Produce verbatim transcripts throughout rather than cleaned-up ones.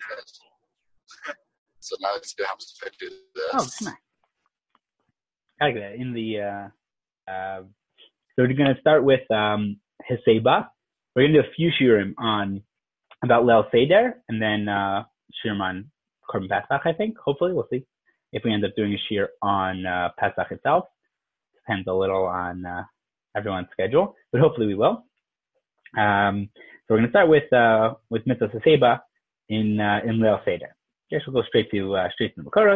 So now let's see how to do this. Oh, come on. I like that. In the, uh, uh, so we're going to start with um, Heseba. We're going to do a few shiurim on, about Leil Seder, and then uh, shiurim on Korban Pesach, I think. Hopefully, we'll see if we end up doing a shiur on uh, Pesach itself. Depends a little on uh, everyone's schedule, but hopefully we will. Um, so we're going to start with uh, with Mitzvah Heseba in uh, in Leil Seder. I guess we'll go straight to uh, straight to the Makoros.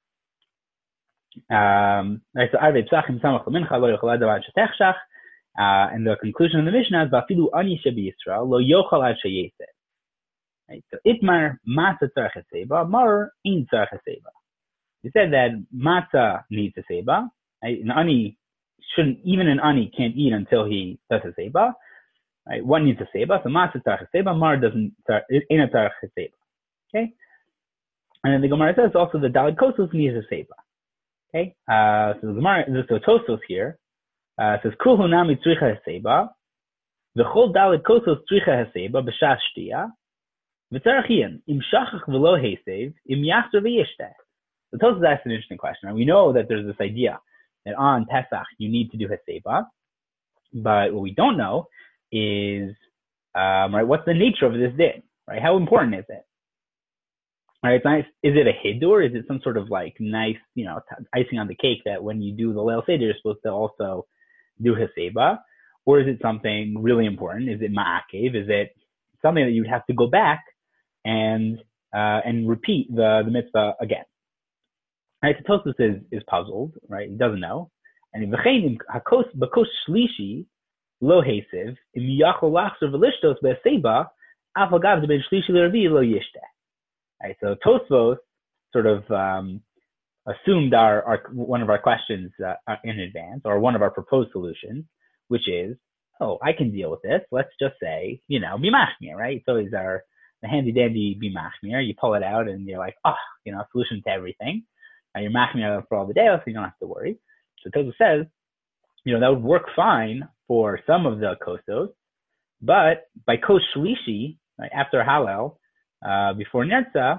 Um, right, so Arvei Psachim Samach L'Mincha Lo Yochel Adam Ad Shetechshach, and the conclusion of the Mishnah is Vafilu Ani Shebi Yisrael Lo Yochel Ad Sheyeseh. Right, so Itmar Matzah Tzarech Heseba, Mar Ein Tzarech Heseba. He said that Matzah needs Heseba. Right? An Ani shouldn't, even an Ani can't eat until he does Heseba. Right? One needs Heseba, so Matzah Tzarech Heseba, Mar doesn't, Ein Tzarech Heseba. Okay? And then the Gemara says also the Daled Kosos needs Heseba. Okay, uh, so the Gemara, so Tosfos here uh, says Kulhu Nami Tzricha Heseba, V'chol Daled Kosos Tzricha Heseba b'Shas Shtia, V'tzarachian Im Shachach V'lo Hesev Im Yasser V'Yishteh. So Tosfos asks an interesting question. And we know that there's this idea that on Pesach you need to do Heseba, but what we don't know is um, right, what's the nature of this din? Right, how important is it? All right, it's nice. Is it a hidur? Is it some sort of like nice, you know, t- icing on the cake that when you do the Leil Seder, you're supposed to also do Heseba? Or is it something really important? Is it ma'akev? Is it something that you'd have to go back and uh, and repeat the, the mitzvah again? All right, so Tosfos is, is puzzled, right? He doesn't know. And v'chein hakos bakos shlishi lo hesev im yachol lachzer v'lishtos be'heseba af agav zeben shlishi l'revi lo yishteh. Right, so Tosfos sort of um, assumed our, our one of our questions uh, in advance, or one of our proposed solutions, which is, oh, I can deal with this. Let's just say, you know, bimachmir, right? So is our the handy dandy bimachmir. You pull it out and you're like, oh, you know, solution to everything. Uh, you're machmir for all the day, so you don't have to worry. So Tosfos says, you know, that would work fine for some of the kosos, but by kos shlishi, right, after Hallel, Uh, before Netzah,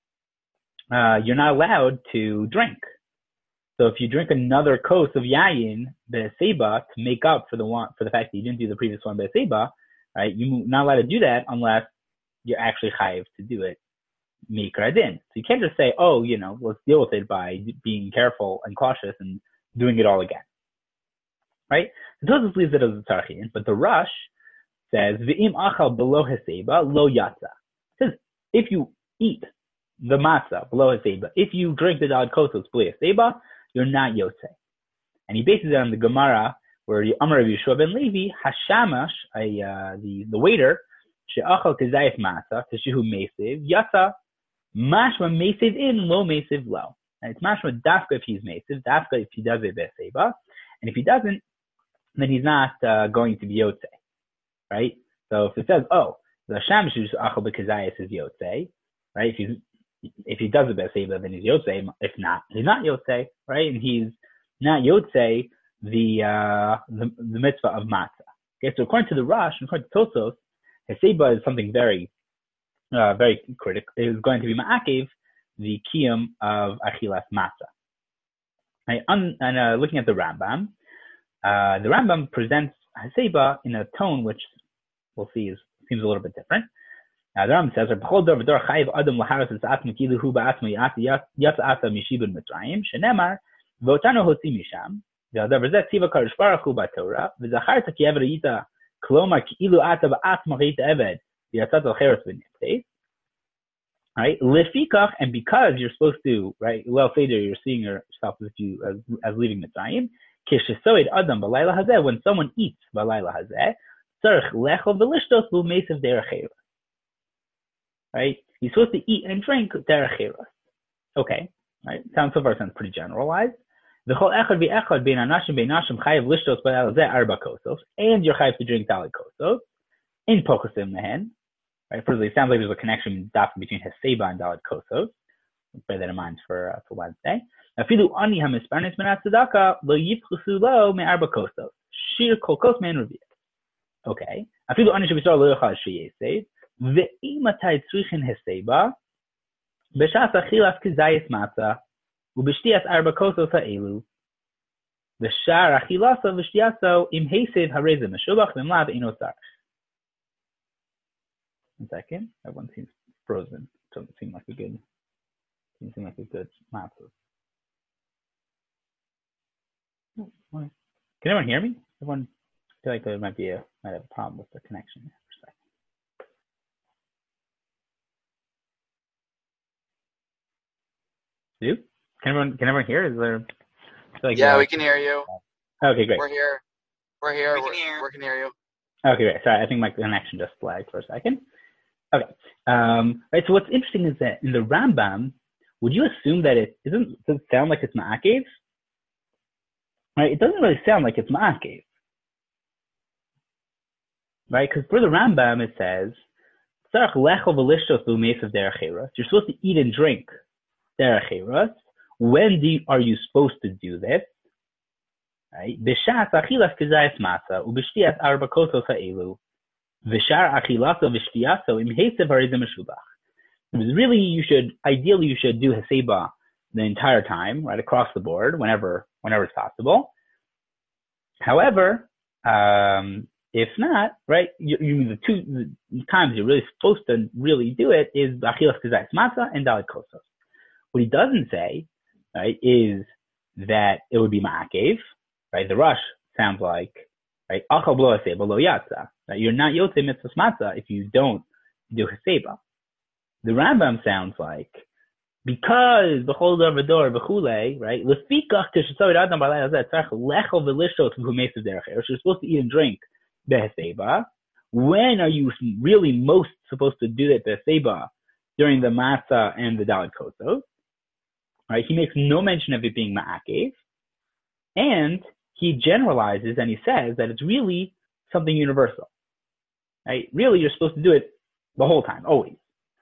uh, you're not allowed to drink. So if you drink another kos of yayin, be'heseba, to make up for the one, for the fact that you didn't do the previous one be'heseba, right? You're not allowed to do that unless you're actually chayiv to do it mikra din. So you can't just say, oh, you know, let's deal with it by being careful and cautious and doing it all again, right? So Tosfos leaves it as a tzarchin, but the Rush says v'im achal below heseba lo yatza. If you eat the matzah below Heseba, if you drink the Daled Kosos below Heseba, you're not Yotzei. And he bases it on the Gemara where the Amar of Yeshua ben Levi, Hashamash, a, uh, the, the waiter, She'achal Kezayif Matzah, Teshuhu Mesev, Yatza, Mashma Mesev in, Lo Mesev Lo. And it's Mashma Dafka if he's Mesev, Dafka if he does it Heseba, and if he doesn't, then he's not uh, going to be Yotzei. Right? So if it says, oh, the Shamish who's achal b'kezayis is yotzei, right? If he's if he does a b'seiba, then he's yotzei. If not, he's not yotzei, right? And he's not yotzei the uh, the, the mitzvah of matzah. Okay, so according to the Rush, according to Tosfos, heseba is something very, uh, very critical. It is going to be ma'akev the kiyum of achilas matzah. Right? Un, and uh, looking at the Rambam, uh, the Rambam presents heseba in a tone which we'll see is seems a little bit different. Now the Rambam says, "B'chol dor v'dor chayiv adam laharas etzatmu kilu hu ba'atmu yatsa asa mishibun mitzrayim shenemar v'otanu hotzi misham v'adav v'zeh tiva kadosh baruch hu b'Torah v'zacharta ki eved yita klomar kilu ata ba'atmu chayita eved v'yatzat al cheres v'nipteis." Right, lefikach, and because you're supposed to, right, Leil Seder, you're seeing yourself as you as, as leaving Mitzrayim. Kishesoid adam b'layla hazeh, when someone eats b'layla hazeh. Right? He's supposed to eat and drink derech. Okay. Right? Sounds so far sounds pretty generalized. And you're chayiv to drink Daled Kosos in pokusim mehen. Right? Firstly, it sounds like there's a connection between Heseba and Daled Kosos. Let's bear that in mind for uh, for Wednesday. Afilu ani hamisparnis menat tzedakah lo yifchusu lo me'arba kosos shir kol kos man review. Okay. Afilu ani shebisar lo yochal sheyesev ve'imatay tzrichin heseba B'shas achilas kizayis matzah, ub'shtiyas arba kosos ha'elu, v'shar achilasa v'shtiyaso im hesev hareze meshubach v'mlav ino tzarech. One second, everyone seems frozen. Doesn't seem like a good, doesn't seem like a good matzah. Can everyone hear me? Everyone, I feel like there might be a might have a problem with the connection for a second. Do? Can everyone can everyone hear? Is there? Like yeah, we can hear you. Okay, great. We're here. We're here. We can we're, hear. We can hear you. Okay, great. Sorry, I think my connection just lagged for a second. Okay. Um, right. So what's interesting is that in the Rambam, would you assume that it isn't? Does it sound like it's ma'akev? Right. It doesn't really sound like it's ma'akev. Right. Because for the Rambam it says, "Tzarich lechol v'lishtos b'umesav derech eros." You're supposed to eat and drink derech eros. When do you, are you supposed to do this? Right? B'shas achilas kizayis matzah u'b'shtiyas arba kosos ha'elu v'shar achilaso v'shtiyaso im hesev hareze meshubach. Really, you should ideally you should do haseba the entire time, right, across the board, whenever whenever it's possible. However, um, if not, right, you, you, the two the times you're really supposed to really do it is achilas kizayis matzah and dalit kosos. What he doesn't say, right, is that it would be ma'akev, right? The Rush sounds like, right, achal b'lo haseba lo yatsa. Right? You're not yotzei mitzvahs matzah if you don't do haseba. The Rambam sounds like, because b'chol davar v'dor v'chulei, right, lefikach tishatzavit adam b'alei hazeh tzarich lechol v'lishtos v'humesav derech eros. You're supposed to eat and drink behaseba. When are you really most supposed to do that behaseba? During the matzah and the dalit kosos. Right? He makes no mention of it being ma'akev, and he generalizes and he says that it's really something universal. Right? Really, you're supposed to do it the whole time, always.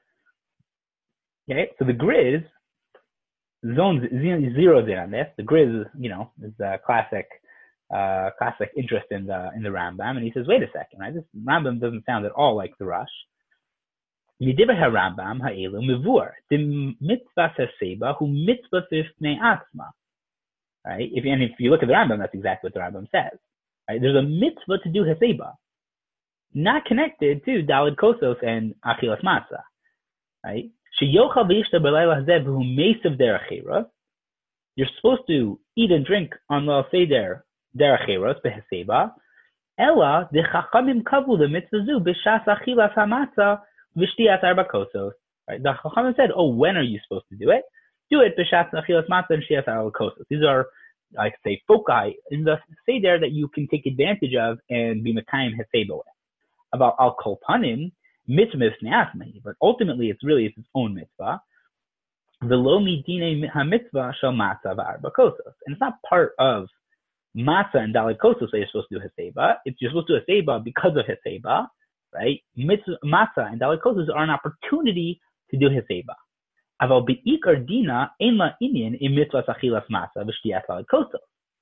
Okay, so the Griz zones zeroes in on this. The Griz, you know, is a classic, uh, classic interest in the in the Rambam, and he says, wait a second, right? This Rambam doesn't sound at all like the Rush. Midivrei HaRambam ha'elu mevur the mitzvah haseba hu mitzvah b'fnei atzma. Right? If and if you look at the Rambam, that's exactly what the Rambam says. Right? There's a mitzvah to do haseba, not connected to dalid kosos and achilas matzah. Right? Sheyochal v'yishta b'layla hazeh v'hu meisav derech eros. You're supposed to eat and drink on Leil Seder derech eros behaseba. Ella the chachamim kavu the mitzvah zu b'shas achilas hamatzah. V'shtiyas arba kosos. Right? The Chachamim said, "Oh, when are you supposed to do it? Do it b'shatz achilas matzah and shtiyas arba kosos." These are, like say, foci in the seder that you can take advantage of and be mekayim haseba with. About al kol panim mitzvah sneasmi, but ultimately it's really it's its own mitzvah. V'lo midine hamitzvah shel matzah v'arba kosos, and it's not part of matzah and dalit kosos that you're supposed to do haseba. It's you're supposed to do haseba because of haseba. Right? Mitzvah, matzah and dalit kosos are an opportunity to do haseba. Aval beikar dina ein la inyan in mitzvah achilas matzah v'shtiyas dalit kosos.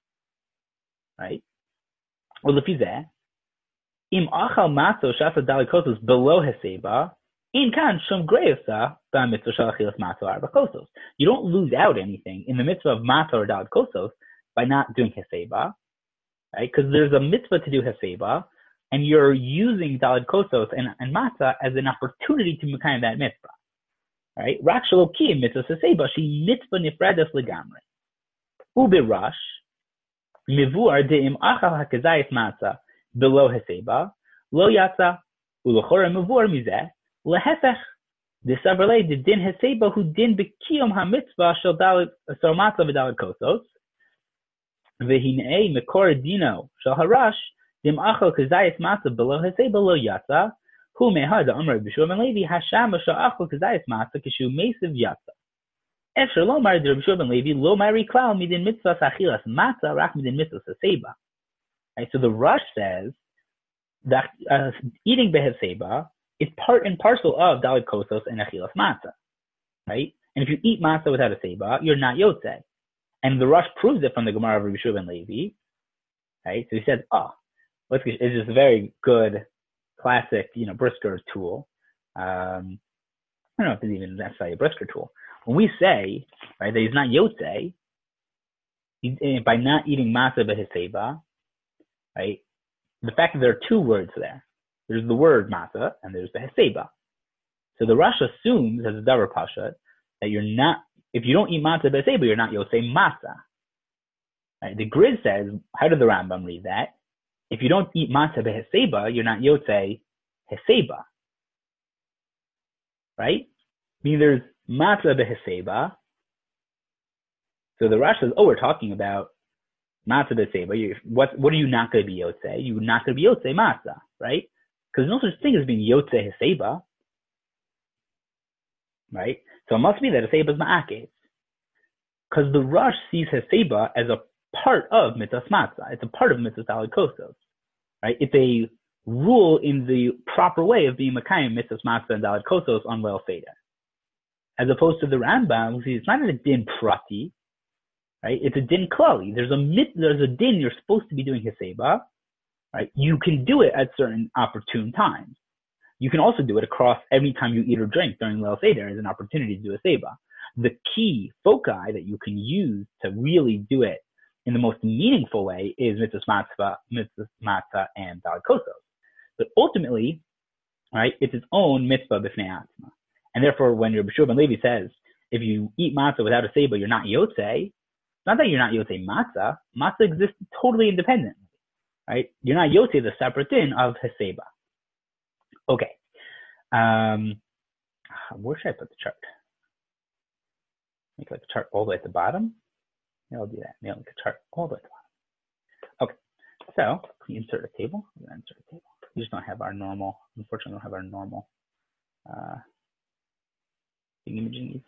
Right? Well, lefizeh, im achal matzah shasa dalit kosos below haseba, in kan shom greyasa ba mitzvah shel achilas matzah arba kosos. You don't lose out anything in the mitzvah of matzah or dalit kosos by not doing haseba, right? Because there's a mitzvah to do haseba. And you're using dalid kosos and, and matzah as an opportunity to mekayim that mitzvah, right? Rak shelo kiyum mitzvah saseba she mitzvah nifradas legamre. Ube Rush mivuar deim achal hakazayis matzah below haseba lo yatsa ulachora mivuar mizeh lehefech desavrlei de din haseba hu din bekiyum hamitzvah shel dalid so matzah v'dalid kosos vehinei mekor dino shel harash. Dim achal kazayis matzah below haseba lo yatsa hu mehad amar b'shuv ben Levi hasham sha'achal kazayis matzah kishu mesiv yatsa. Efshar lo mar b'shuv ben Levi lo mari klal midin mitzvah achilas matzah rak midin mitzvah haseba. Right. So the Rush says that uh, eating behaseba is part and parcel of dalit kosos and achilas matzah. Right. And if you eat matzah without a seba, you're not yotzei. And the Rush proves it from the Gemara of Rabbi Shua ben Levi. Right. So he says, oh. It's just a very good, classic, you know, Brisker tool. Um, I don't know if it's even necessarily a brisker tool. When we say, right, that he's not Yotze, by not eating matzah b'heseba, right, the fact that there are two words there. There's the word matzah and there's the heseba. So the Rosh assumes, as a davar pashat, that you're not, if you don't eat matzah b'heseba, you're not Yotze matzah. Right? The Grid says, how did the Rambam read that? If you don't eat matzah b'heseba, you're not Yotze heseba. Right? Meaning there's matzah b'heseba. So the Rosh says, oh, we're talking about matzah b'heseba. What, what are you not going to be Yotze? You're not going to be Yotze matzah, right? Because there's no such thing as being Yotze heseba. Right? So it must be that heseba is ma'akev. Because the Rosh sees heseba as a part of mitzvah matzah. It's a part of mitzvah daled kosos. Right? It's a rule in the proper way of being Makayim, mitzvah matzah and daled kosos on Leil Seder. As opposed to the Rambam, see, it's not a din prati, right? It's a din klali. There's a mit, there's a din you're supposed to be doing heseba, right? You can do it at certain opportune times. You can also do it across every time you eat or drink during Leil Seder as an opportunity to do heseba. The key foci that you can use to really do it in the most meaningful way is mitzvah matzah, mitzvah matzah and daled kosos. But ultimately, right, it's its own mitzvah b'fnei atzma. And therefore, when Rabbi Shua ben Levi says, if you eat matzah without a seba, you're not Yotze, not that you're not Yotze matzah, matzah exists totally independently, right? You're not Yotze, the separate din of heseba. Okay. Um, where should I put the chart? Make like a chart all the way at the bottom. Yeah, I'll do that. Make like a chart all the way at the bottom. Okay. So, can you insert a table? We're going to insert a table. We just don't have our normal, unfortunately, we don't have our normal uh, imaging needs.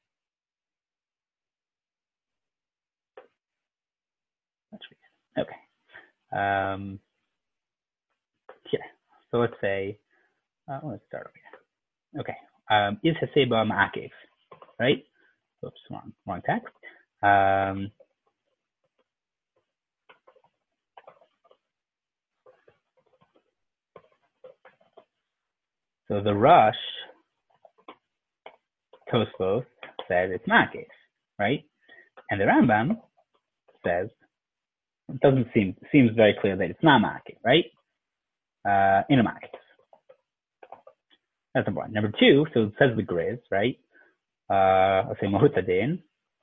Okay. Um, here. So let's say, uh, let's start over here. Okay. Um, is heseba ma'akev, right? Oops, wrong, wrong text. Um, so the Rosh Tosfos says it's ma'akev, right? And the Rambam says it doesn't seem seems very clear that it's not ma'akev, right? Uh, in a ma'akev. That's number one. Number two, so it says the Griz, right? Uh, let's say Mahut Din.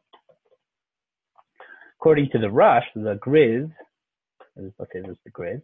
According to the Rosh, the Griz, let's say this is the Griz.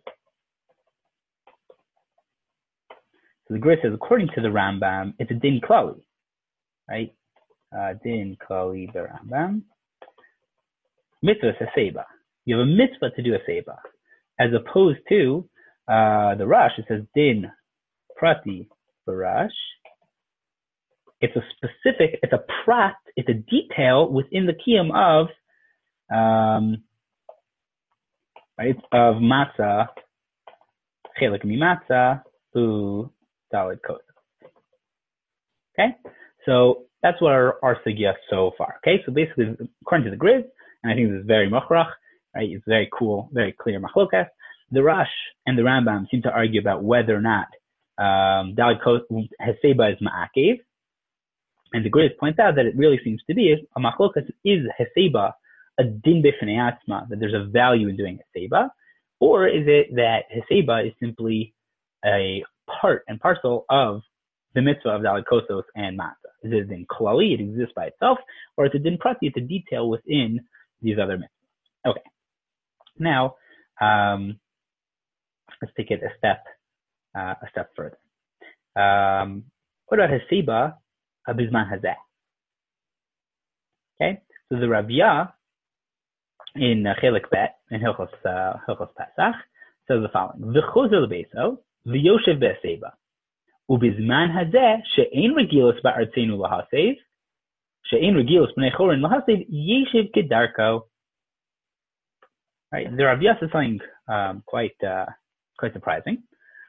So the Griz says, according to the Rambam, it's a din klali, right? Uh, din klali the Rambam. Mitzvah is a seba. You have a mitzvah to do a seba, as opposed to uh, the Rosh. It says din prati barash. It's a specific, it's a prat, it's a detail within the kiyum of um, right of matzah, chelik mi matzah, u daled kosos. Okay, so that's what our, our sugya so far. Okay, so basically, according to the Griz, and I think this is very mochrach, right? It's very cool, very clear machlokas. The Rosh and the Rambam seem to argue about whether or not um, daled kosos heseba is ma'akev. And the Griz points out that it really seems to be a machlokas is heseba, a din b'fnei atzma, that there's a value in doing heseba, or is it that heseba is simply a part and parcel of the mitzvah of daled kosos and matzah? Is it a din klali, it exists by itself, or is it din prati, it's a detail within these other mitzvahs? Okay. Now, um, let's take it a step, uh, a step further. Um, what about heseba? Bizman hazeh. Okay, so the Ravya in uh, Chelik Bet in Hilchos uh, Hilchos Pesach says the following: V'chozer lebeso v'yoshev be'aseba u'bizman hazeh she'ein regilos ba'artzenu lahasev she'ein regilos b'nei chorin lahasev yeshiv kedarko. Right, the Ravya says something um, quite uh, quite surprising.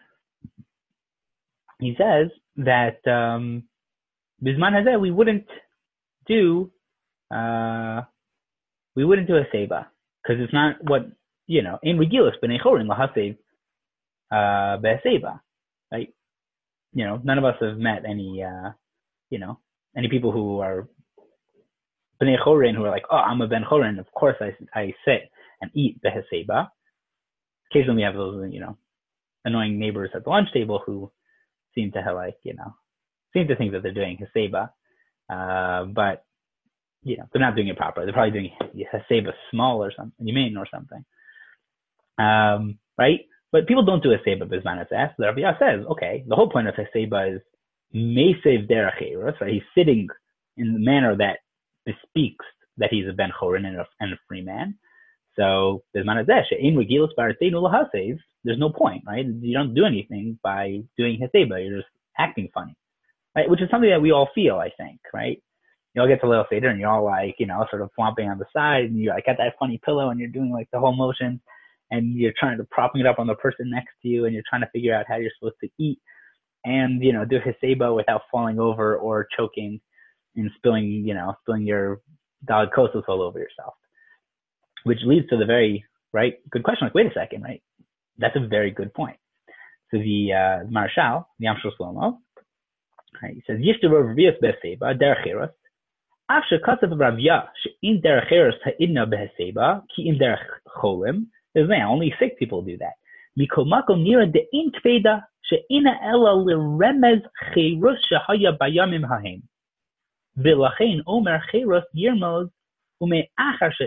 He says that. Um, Bizman hazeh, we wouldn't do, uh, we wouldn't do a seba because it's not what you know. In regilos b'nei chorin lahasev be'seba, right? You know, none of us have met any uh, you know, any people who are Bnei Chorin who are like, oh, I'm a Ben Chorin, of course I, I sit and eat the Heseba. Occasionally we have those, you know, annoying neighbors at the lunch table who seem to have like, you know, seem to think that they're doing Heseba, uh, but, you know, they're not doing it proper. They're probably doing Heseba small or something, Yamin or something, um, right? But people don't do Heseba Bizman Hazeh. The Rabbi says, okay, the whole point of Heseba is Mesev Derech Eros, right? He's sitting in the manner that bespeaks that he's a Ben Chorin and a, and a free man. So there's there's no point, right? You don't do anything by doing Heseba. You're just acting funny, right? Which is something that we all feel, I think, right? You all get to Little Seder and you're all like, you know, sort of flopping on the side and you like got that funny pillow and you're doing like the whole motion and you're trying to propping it up on the person next to you and you're trying to figure out how you're supposed to eat and, you know, do Heseba without falling over or choking and spilling, you know, spilling your Daled Kosos all over yourself. Which leads to the very, right, good question. Like, wait a second, right? That's a very good point. So the uh, Marshal, the Amshel Shlomo, right, he says, Yishtav Ravias Beheseba, Derech Eros, Afshe Kasav Ravya, She'in Derech Eros Ha'idna Beheseba, Ki in Derech Cholim. There's man, only sick people do that. Mikol Makom Nira De'in Tveda, She'ina Ela L'Remez Cheirus Shehaya Bayamim Hahem. V'lachein Omer Cheiros Yirmoz, Okay, so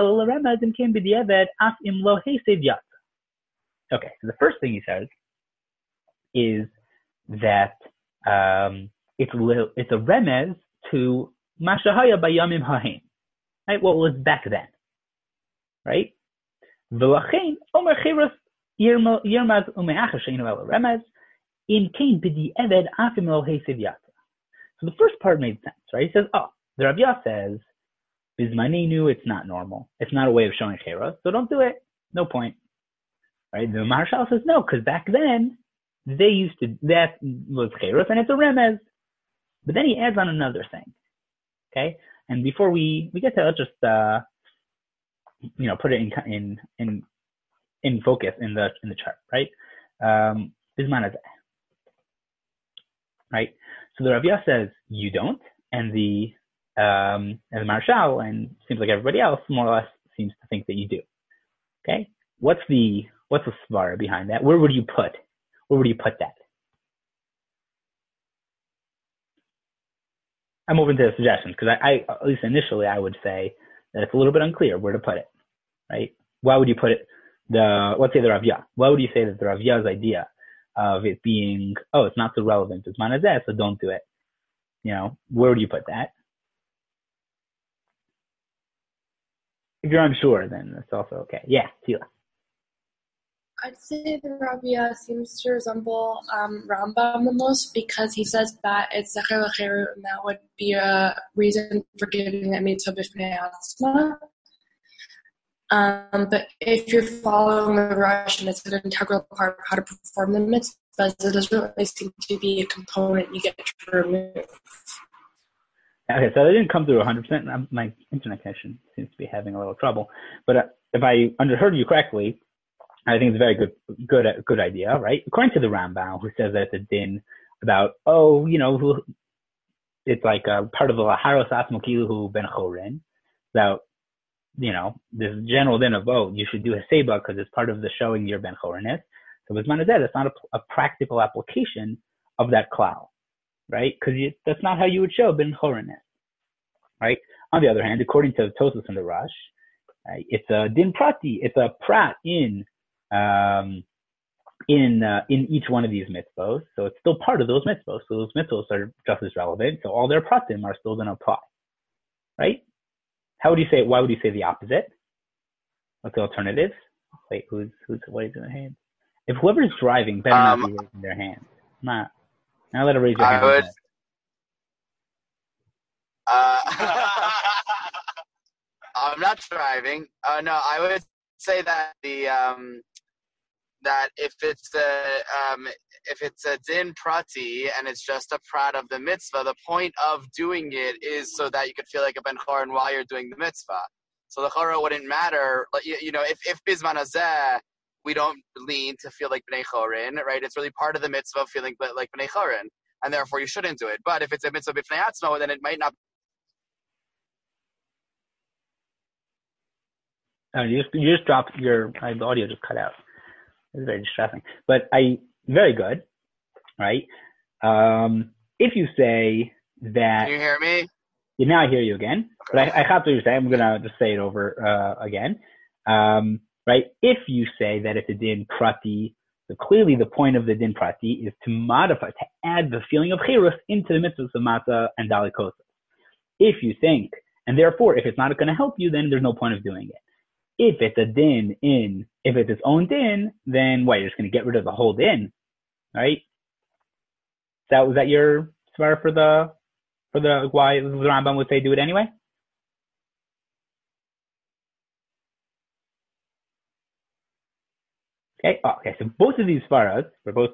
the first thing he says is that um, it's it's a remez to Mashahaya Bayamim Haim, right? What was back then, right? V'lachein Omer Cheiros Yirmaz ume'achar she'inu ela remez in kain b'di eved afim lo heisev yata. So the first part made sense, right? He says, oh, the Rav Yah says, Bizmanenu, it's not normal. It's not a way of showing Cheiros, so don't do it. No point. Right? The Marshal says no, because back then, they used to, that was Cheiros, and it's a remez. But then he adds on another thing. Okay? And before we, we get to, let's just, uh, you know, put it in, in, in, in focus in the, in the chart, right? Um, Bizman Hazeh. Right? So the Rav Yah says, you don't, and the, Um, and the Marshal, and seems like everybody else, more or less seems to think that you do. Okay, what's the what's the svara behind that? Where would you put? Where would you put that? I'm open to suggestions because I, I, at least initially, I would say that it's a little bit unclear where to put it. Right? Why would you put it? The let's say the Rav Yah. Why would you say that the Rav Yah's idea of it being, oh, it's not so relevant as Bizman Hazeh, so don't do it. You know, where would you put that? If you're unsure, then that's also okay. Yeah, Tila. I'd say the Rav Yah seems to resemble um, Rambam the most because he says that it's Zecher L'Cheru and that would be a reason for giving that mitzvah b'fnei atzma. Um, but if you're following the Rush and it's an integral part of how to perform the mitzvah, it doesn't really seem to be a component you get to remove. Okay, so I didn't come through one hundred percent. My internet connection seems to be having a little trouble. But uh, if I underheard you correctly, I think it's a very good good, good idea, right? According to the Rambam, who says that it's a din about, oh, you know, it's like a part of the Laharos Atmokiluhu Ben Chorin, about, you know, this general din of, oh, you should do Heseba because it's part of the showing your Ben Choriness. So Bizman Hazeh, that's not a, a practical application of that klal. Right? Because that's not how you would show Ben Choriness. Right? On the other hand, according to Tosfos and the Rush, right, it's a din prati, it's a prat in um, in uh, in each one of these mitzvos. So it's still part of those mitzvos. So those mitzvos are just as relevant. So all their pratim are still going to apply. Right? How would you say? Why would you say the opposite? What's the alternative? Wait, who's who's raising their hand? If whoever's driving better um, not be raising their hand. Not. Now let her raise your I hand. Would, uh, I'm not driving. Uh, no, I would say that the um, that if it's a um, if it's a din prati and it's just a prat of the mitzvah, the point of doing it is so that you could feel like a ben chorin while you're doing the mitzvah. So the chora wouldn't matter. You, you know, if if Bizman Hazeh, we don't lean to feel like bnei chorin, right? It's really part of the mitzvah feeling like bnei chorin. and therefore you shouldn't do it. But if it's a mitzvah b'fnei atzmo, then it might not. Oh, you just you just dropped your the audio just cut out. It's very distressing. But I very good, right? Um, if you say that, Can you hear me? Yeah, now I hear you again. But I, I have to say, I'm gonna just say it over uh, again, um, right? If you say that it's a din prati, so clearly the point of the din prati is to modify, to add the feeling of chirus into the mitzvahs of matzah and dalikosa. If you think, and therefore, if it's not going to help you, then there's no point of doing it. If it's a din in, if it's its own din, then what, you're just going to get rid of the whole din, right? That was that your svar for the for the why the Rambam would say do it anyway? Okay, oh, okay. So both of these svaras, for both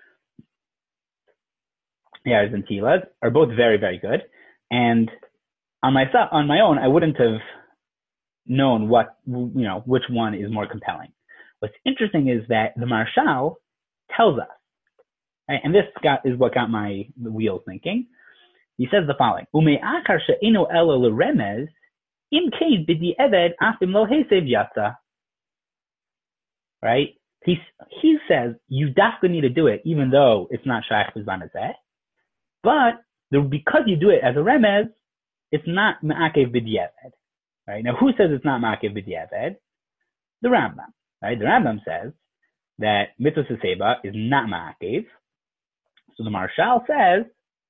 Yars and Tilas, are both very very good. And on my on my own, I wouldn't have known what, you know, which one is more compelling. What's interesting is that the Marshal tells us, right, and this got, is what got my wheels thinking. He says the following: "Ume'achar she'eno elo l'remez, im kein b'di eved afim lo hesev yatsa." Right? He he says you definitely need to do it, even though it's not shaykh b'zman hazeh. But the, because you do it as a remez, it's not ma'akev b'di eved. Right? Now, who says it's not ma'akev b'di eved? The Rambam. Right? The Rambam says that mitzvah seba is not ma'akev. So the Marshal says,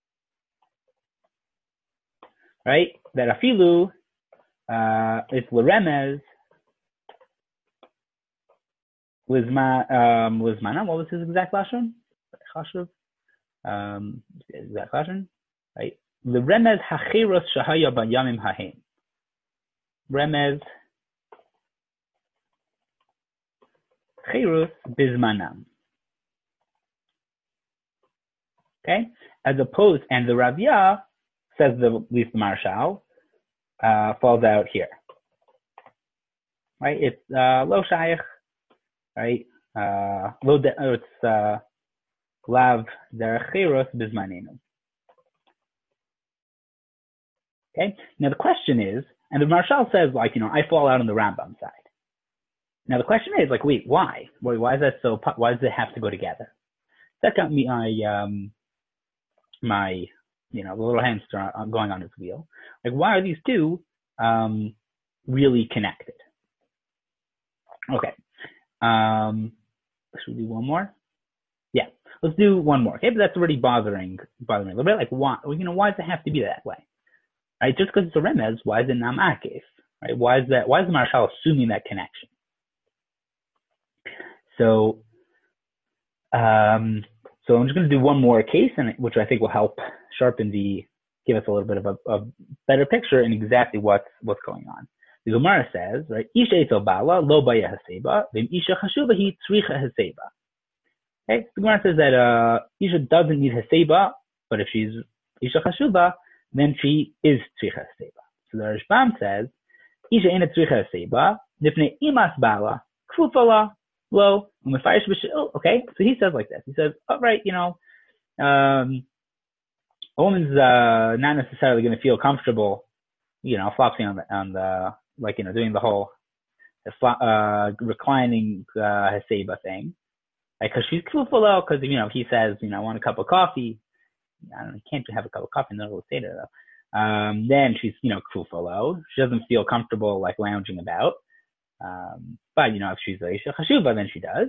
right, that afilu uh, it's l'remez lizman um, lizmana. What was his exact lashon? Chashuv. Um, exact lashon, right? L'remez hachiros shahaya b'yamim hahem. Remez chirus bizmanam. Okay, as opposed, and the Ravya says the at least the Marshal uh, falls out here. Right, it's uh, lo shaykh. Right, uh, lo de, oh, it's uh, lav der chirus bizmanenu. Okay, now the question is, and the Marshal says, like, you know, I fall out on the Rambam side. Now the question is, like, wait, why? Why, why is that so? Why does it have to go together? That got me my, um, my, you know, the little hamster going on his wheel. Like, why are these two um, really connected? Okay. Um, should we do one more? Yeah, let's do one more. Okay, but that's already bothering, bothering me a little bit. Like, why? You know, why does it have to be that way? Right, just because it's a remez, why is it not ma'akev? Right, why is that? Why is the Marshal assuming that connection? So, um, so I'm just going to do one more case, and which I think will help sharpen the, give us a little bit of a, a better picture in exactly what's what's going on. The Gemara says, right, Isha etel bala lo baya haseba, v'im Isha chashuva hi tzricha haseba. Okay, the Gemara says that uh, Isha doesn't need haseba, but if she's Isha chashuva, then she is tzricha haseba. So the Rashbam says, Isha ena tzricha haseba, nifnei imas bala, kfufala, lo, umefarish b'shil. Okay, so he says like this. He says, all right, you know, um, a woman's uh, not necessarily going to feel comfortable, you know, flopsing on the, on the, like, you know, doing the whole uh, reclining uh, haseba thing. Because like, she's kfufala, because, you know, he says, you know, I want a cup of coffee. I don't know, you can't have a cup of coffee in the middle of the Seder, though. Um, then she's, you know, kfufalo. She doesn't feel comfortable, like, lounging about. Um, but, you know, if she's a Isha Chashuva, then she does.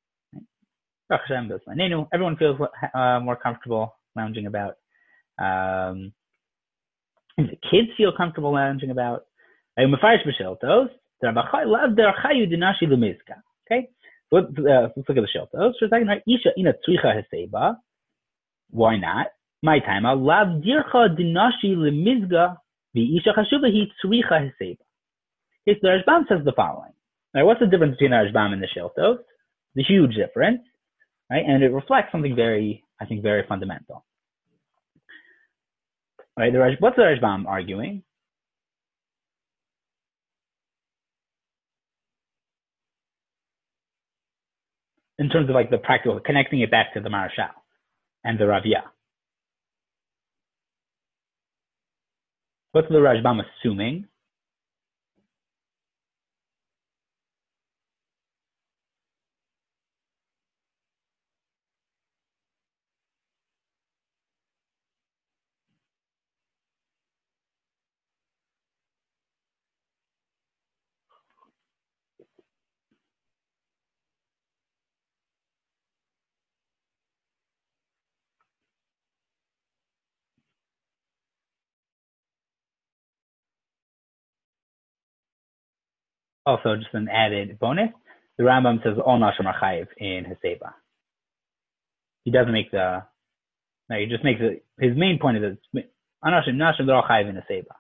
Everyone feels uh, more comfortable lounging about. Um, and the kids feel comfortable lounging about. Okay? So let's, uh, let's look at the Shiltos. For a second, right? Isha ina tzricha haseba. Why not? My time. Lav dircha dinashi lemizga v'isha chashuva hi tzricha haseba. Okay, so the Rashbam says the following. Now, what's the difference between the Rashbam and the Shiltos? The huge difference, right? And it reflects something very, I think, very fundamental. Right? The Rash, what's the Rashbam arguing? In terms of like the practical, connecting it back to the Marashal and the Ravya. What's the Rashbam assuming? Also, just an added bonus, the Rambam says all nashim are chayiv in Haseba. He doesn't make the, no, he just makes it, his main point is that anashim, nashim, they're all chayiv in Haseba.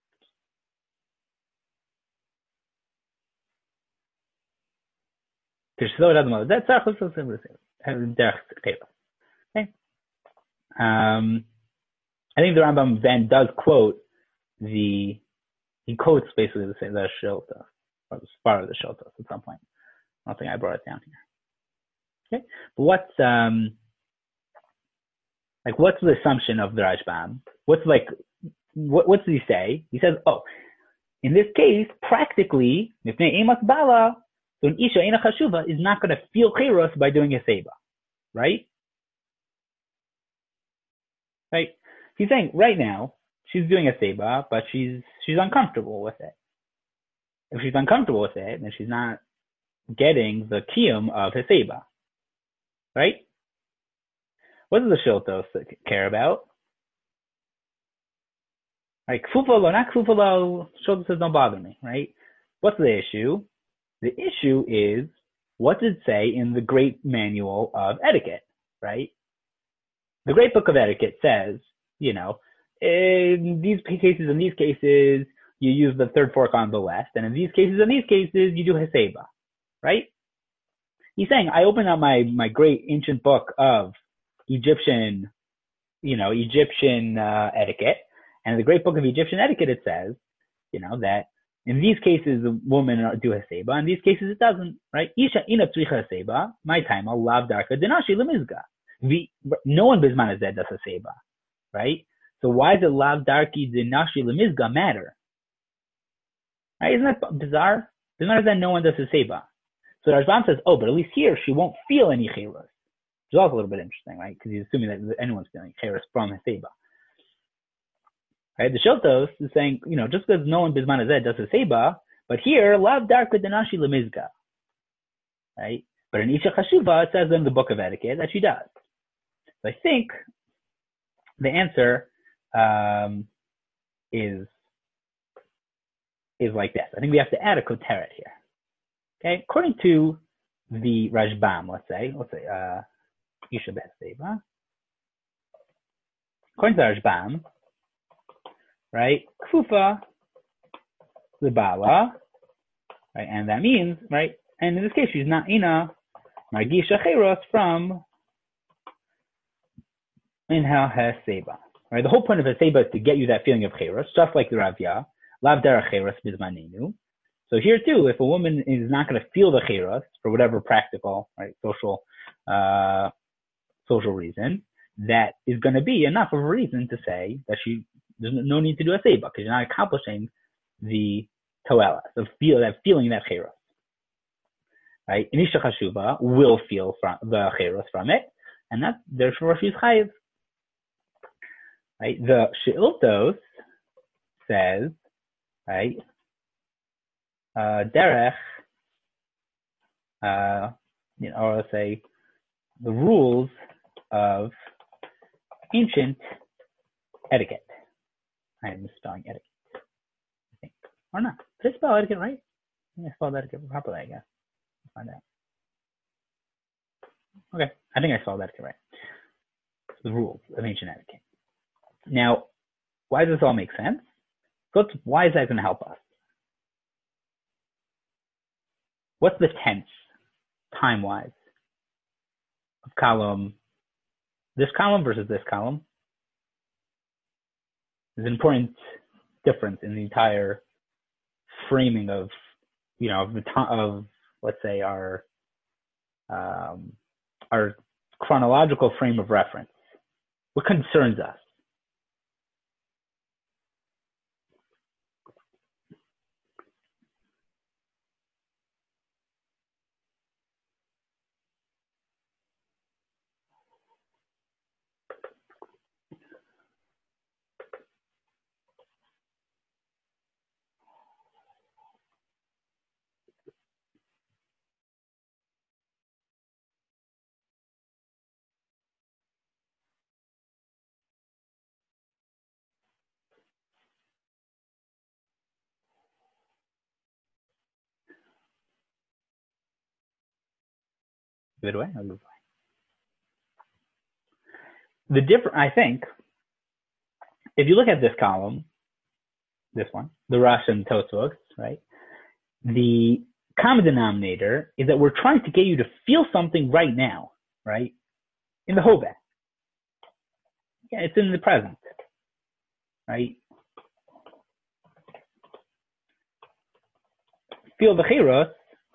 Okay. Um, I think the Rambam then does quote the, he quotes basically the same, the Shilta, or the part of the Shilta at some point. I don't think I brought it down here. Okay. But what's, um, like, what's the assumption of the Rashbam? What's like, what, what does he say? He says, oh, in this case, practically, Mifnei Emas Bala, so an Isha Eina Chashuva is not going to feel Cheiros by doing a Seba. Right? Right? He's saying right now, she's doing a Seba, but she's she's uncomfortable with it. If she's uncomfortable with it, then she's not getting the Kiyum of his Seba. Right? What does the Shiltos care about? Like, Kfufalo, not Kfufalo, Shiltos says don't bother me, right? What's the issue? The issue is, what does it say in the Great Manual of Etiquette, right? The Great Book of Etiquette says, you know, in these cases, in these cases, you use the third fork on the left, and in these cases, in these cases, you do Haseba, right? He's saying, I open up my, my great ancient book of Egyptian, you know, Egyptian uh, etiquette, and in the Great Book of Egyptian Etiquette, it says, you know, that in these cases, the woman do Haseba. In these cases, it doesn't, right? Isha ina tzricha Haseba, my time, I'll lav darka, denashi lemizga. No one bisman is dead does Haseba, right? So why does lav darki denashi lemizga matter? Right? Isn't that bizarre? Doesn't matter that no one does Haseba. So Rashbam says, oh, but at least here, she won't feel any cheiros. Which is also a little bit interesting, right? Because he's assuming that anyone's feeling cheiros from Haseba. Right? The Shiltos is saying, you know, just because no one bisman azed does a seba, but here, lav darka denashi lemizga. Right? But in Isha Chashuva, it says in the Book of Etiquette that she does. So I think the answer um, is is like this. I think we have to add a koteret here. Okay? According to the Rashbam, let's say, let's say, uh, Isha B'Haseba. According to the Rashbam, right? Kfufa Libala, right? And that means, right? And in this case, she's not ina margisha cheiros from inha haseba, right? The whole point of haseba is to get you that feeling of cheiros, just like the Ravya, lav derech cheiros bizmanenu. So here too, if a woman is not going to feel the cheiros for whatever practical, right, social, uh, social reason, that is going to be enough of a reason to say that she. There's no need to do a seba because you're not accomplishing the toelas, the feel that feeling that cheiros. Right? Inisha Chashuva will feel from the cheiros from it, and that's therefore she's chayiv. Right? The Sheiltos says, right? Uh, derech, uh, you know, or let's say the rules of ancient etiquette. I'm misspelling etiquette, I think. Or not. Did I spell etiquette right? I think I spelled etiquette properly, I guess. Let's find out. Okay, I think I spelled etiquette right. The rules of ancient etiquette. Now, why does this all make sense? So why is that going to help us? What's the tense, time-wise, of column, this column versus this column? There's an important difference in the entire framing of, you know, of the to- of let's say our um, our chronological frame of reference. What concerns us? Give it away? I'll give it away. The different, I think, if you look at this column, this one, the Rosh and Tosfos, right? The common denominator is that we're trying to get you to feel something right now, right? In the Hoveh. Yeah, it's in the present, right? Feel the Cheiros.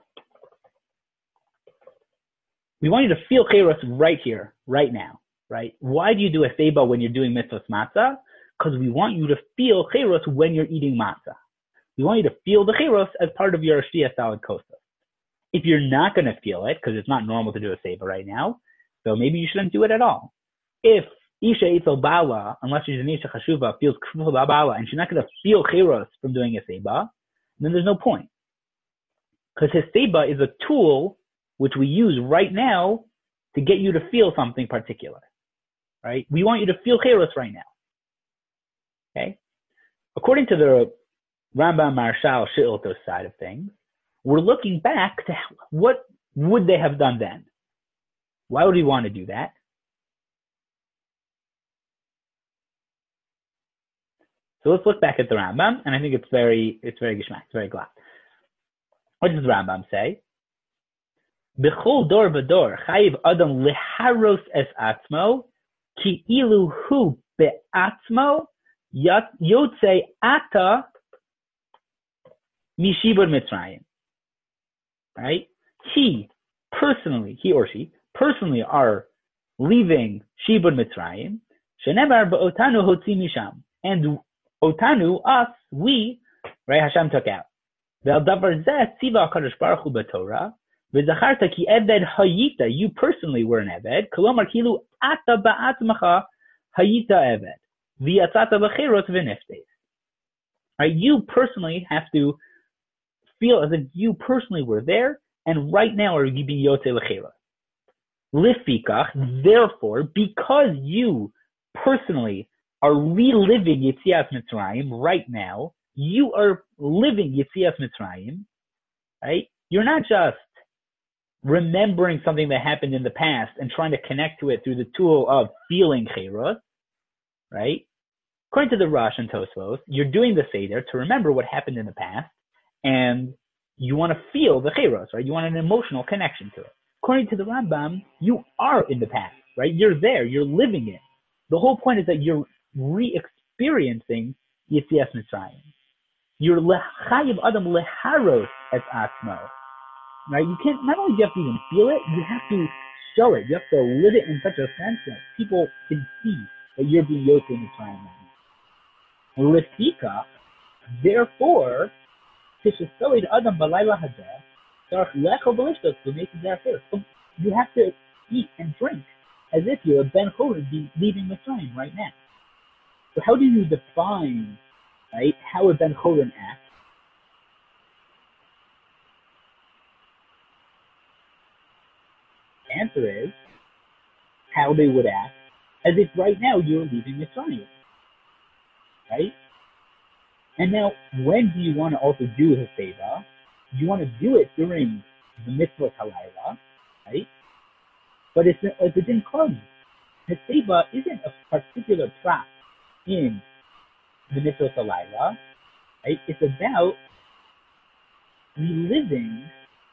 We want you to feel Cheiros right here, right now, right? Why do you do a Seba when you're doing Mitzvot Matzah? Because we want you to feel Cheiros when you're eating matzah. We want you to feel the Cheiros as part of your Shtiyas Salad Kosa. If you're not going to feel it, because it's not normal to do a Seba right now, so maybe you shouldn't do it at all. If Isha Eitzel Bala, unless she's an Isha Chashuva, feels Kfufah Bala, and she's not going to feel Cheiros from doing a Seba, then there's no point. Because his Seba is a tool which we use right now to get you to feel something particular. Right? We want you to feel Cheiros right now. Okay? According to the Rambam Marshal She'iltos side of things, we're looking back to what would they have done then? Why would we want to do that? So let's look back at the Rambam, and I think it's very, it's very gishmak, it's very glad. What does the Rambam say? B'chol dor v'dor chayiv adam leharos es atzmo ki ilu hu be'atzmo yotze ata mishibur mitzrayim. Right? He personally, he or she personally are leaving shibur mitzrayim. Shenemar ba'otanu hotzi misham, and otanu, us, we, right? Hashem took out. Ve'al davar zeh tziva HaKadosh Baruch Hu b'Torah. V'zacharta ki eved hayita, you personally were an eved. Kolomar kilu ata ba'atzmacha hayita eved. V'yatzata b'cherot v'neftes. Right? You personally have to feel as if you personally were there, and right now are you being yotze l'cherot. Lifikach, therefore, because you personally are reliving Yetzias Mitzrayim right now, you are living Yetzias Mitzrayim, right? You're not just remembering something that happened in the past and trying to connect to it through the tool of feeling Cheiros, right? According to the Rosh and Tosfos, you're doing the Seder to remember what happened in the past, and you want to feel the Cheiros, right? You want an emotional connection to it. According to the Rambam, you are in the past, right? You're there, you're living it. The whole point is that you're re-experiencing Yetzias Mitzrayim. You're lechayiv adam leharos et atzmo. Right? You can't, not only do you have to even feel it, you have to show it. You have to live it in such a sense that people can see that you're being Yotze Mitzrayim right now. Lefika, therefore, tishasoid adam balayla hazeh, sarach lecho b'lishtos b'meitzah derech. You have to eat and drink as if you're a Ben Chorin leaving Mitzrayim right now. So how do you define, right, how a Ben Chorin acts? The answer is how they would act as if right now you're leaving Mitzrayim, right? And now, when do you want to also do the Seva? You want to do it during the Mitzvah Halayla, right? But it's like the Din Klum. The Seva isn't a particular prat in the Mitzvah Halayla, right? It's about reliving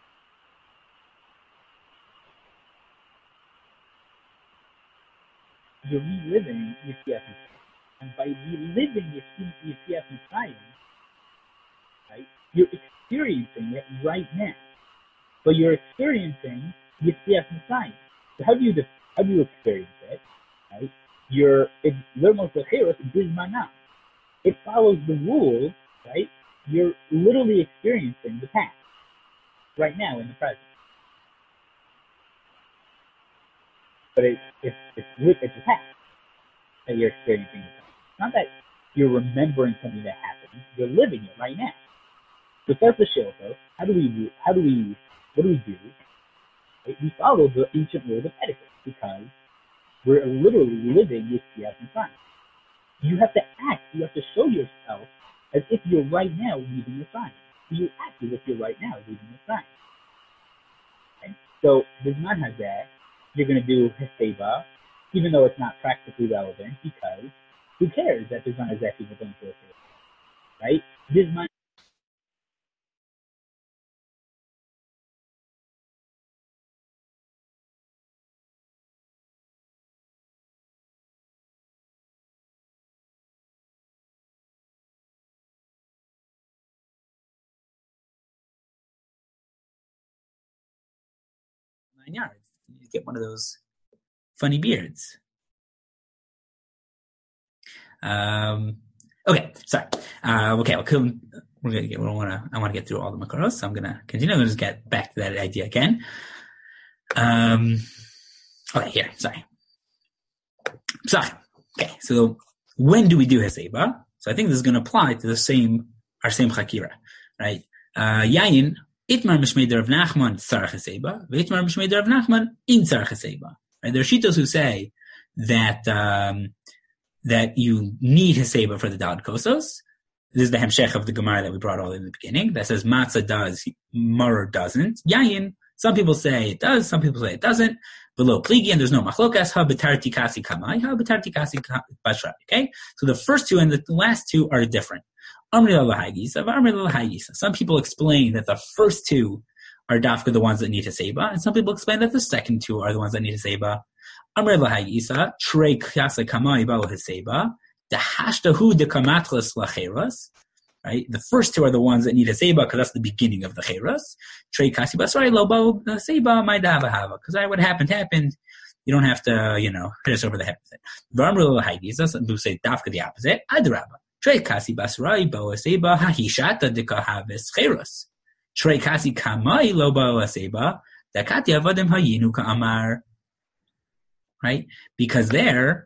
you're reliving Yetzias Mitzrayim. And by reliving Yetzias Mitzrayim, right, you're experiencing it right now. But you're experiencing Yetzias Mitzrayim. So how do you how do you experience it? Right? You're it's Lermos Lecheros Bizmanah. It follows the rules, right? You're literally experiencing the past right now in the present. But it's it's it's it's the past that you're experiencing. It's not that you're remembering something that happened. You're living it right now. So that's the Shilto. How do we how do we what do we do? Right? We follow the ancient rules of etiquette because we're literally living Yetzias Mitzrayim. You have to act. You have to show yourself as if you're right now leaving Mitzrayim. You act as if you're right now leaving Mitzrayim. Okay? So Bisman Hazeh, you're going to do Heseba, even though it's not practically relevant, because who cares that Bisman Hazeh people don't do Heseba, right? Bisman nine yards. You get one of those funny beards. Um, okay, sorry. Uh, okay, well, come, we're gonna get. We don't want to. I want to get through all the makaros, so I'm gonna continue. I'm gonna just get back to that idea again. Um, okay, here. Sorry. Sorry. Okay, so when do we do heseba? So I think this is going to apply to the same our same chakira, right? Uh, Yayin itmar mishmei Rav Nachman tzarach heseba, veitmar mishmei Rav Nachman in tzarach heseba. Right? There are shitos who say that um, that you need heseba for the daled kosos. This is the hemshech of the Gemara that we brought all in the beginning. That says matzah does, maror doesn't. Yayin. Some people say it does. Some people say it doesn't. Below pligi, and there's no machlokas. Ha b'tarti kasi kamai. Ha b'tarti kasi bashra. Okay. So the first two and the last two are different. Amri l'hagisa, v'amri l'hagisa. Some people explain that the first two are dafka the ones that need heseba, and some people explain that the second two are the ones that need heseba. Amri l'hagisa, trei kasi kamai balo heseba. The hashtahu de kamatlas lacheras. Right, the first two are the ones that need a seba because that's the beginning of the cheras. Trei kasi basari lobo seba my davahava because what happened happened. You don't have to, you know, hit us over the head with it. V'amru l'haigisa, some people say dafka the opposite. Adraba. Trei kasi basari bo seba hahishata de kahaves cheras. Trei kasi kamai lobo seba dakati avadim hayinu ka'amar. Right, because there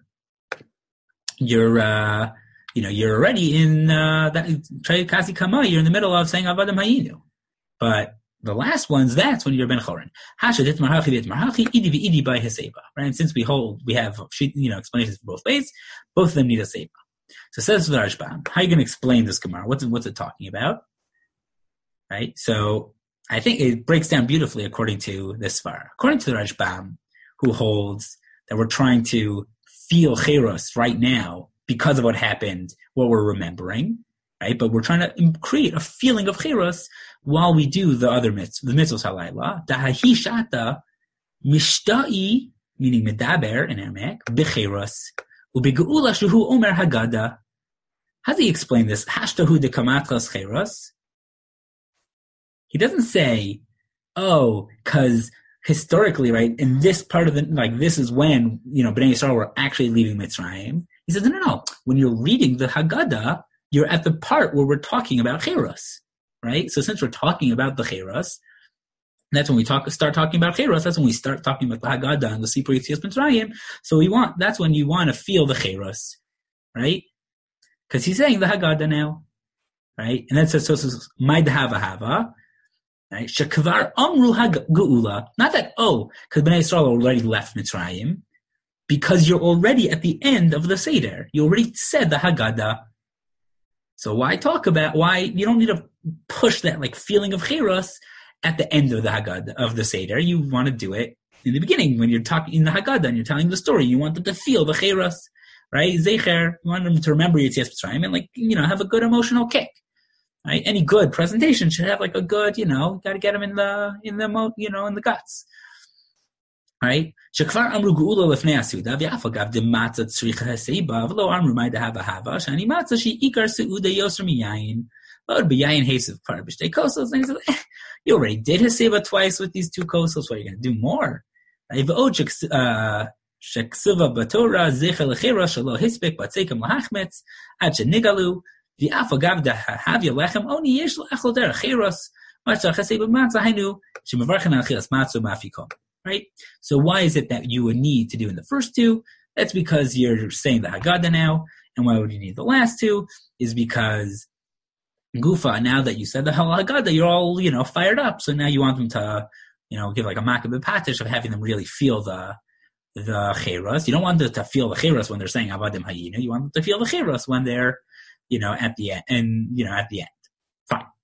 you're. Uh, You know, you're already in uh, that Trei Kasi Kama. You're in the middle of saying Avadim Hayinu, but the last ones, that's when you're Ben Chorin. Hashadit Marhachi Vit Marhachi Idi Idi by Heseba. Right, and since we hold, we have you know explanations for both ways. Both of them need a seba. So says the Rashbam, how are you going to explain this Gemara? What's what's it talking about? Right. So I think it breaks down beautifully according to this Svar. According to the Rashbam, who holds that we're trying to feel Cheros right now. Because of what happened, what we're remembering, right? But we're trying to create a feeling of chiros while we do the other mitzvahs, the mitzvahs halayla. Dahahi shata mishtai, meaning medaber in Aramaic, b'chiros, u'begeula shuhu omer hagada. How does he explain this? Hashtahu de kamatras chiros. He doesn't say, oh, because historically, right, in this part of the, like, this is when, you know, Bnei Yisrael were actually leaving Mitzrayim. He says, no, no, no. When you're reading the Haggadah, you're at the part where we're talking about Cheros, right? So since we're talking about the Cheros, that's when we talk, start talking about Cheros. That's when we start talking about the Haggadah and the Sipur Yetzias Mitzrayim. So we want, that's when you want to feel the Cheros, right? Because he's saying the Haggadah now, right? And that says, so it says, Maid Hava Hava, right? Shekvar Amru Haggeula. Not that, oh, because Bnei Yisrael already left Mitzrayim. Because you're already at the end of the Seder. You already said the Haggadah. So why talk about, why, you don't need to push that like feeling of Cheros at the end of the Haggadah, of the Seder. You want to do it in the beginning when you're talking in the Haggadah and you're telling the story. You want them to feel the Cheros, right? Zecher, you want them to remember Yetzias Mitzrayim and like, you know, have a good emotional kick, right? Any good presentation should have like a good, you know, got to get them in the, in the, you know, in the guts. Right? Shekvar amru geula lefnei asuda v'afagav de matzah tzricha heseba v'lo amru may dehava hava shani matzah she ikar seuda yoser miyayin v'od b'yayin hesiv par b'shtei kosos. And he said, eh, you already did heseba twice with these two kosos. What are you going to do more? Right? V'od sheksuva b'torah zecha l'chera shalo hispek batzekim lahachmetz ad shenigalu v'afagav de havya lechem oni yesh l'achol derech cheros matzah heseba matzah hainu shemevarchen al chilas matzah mafikom. Right? So why is it that you would need to do in the first two? That's because you're saying the Haggadah now. And why would you need the last two? Is because Gufa, now that you said the Haggadah, you're all, you know, fired up. So now you want them to, you know, give like a Makkah Patish of having them really feel the the Cheros. You don't want them to feel the Cheros when they're saying Avadim Hayinu. You want them to feel the Cheros when they're, you know, at the end, and, you know, at the end. Fine.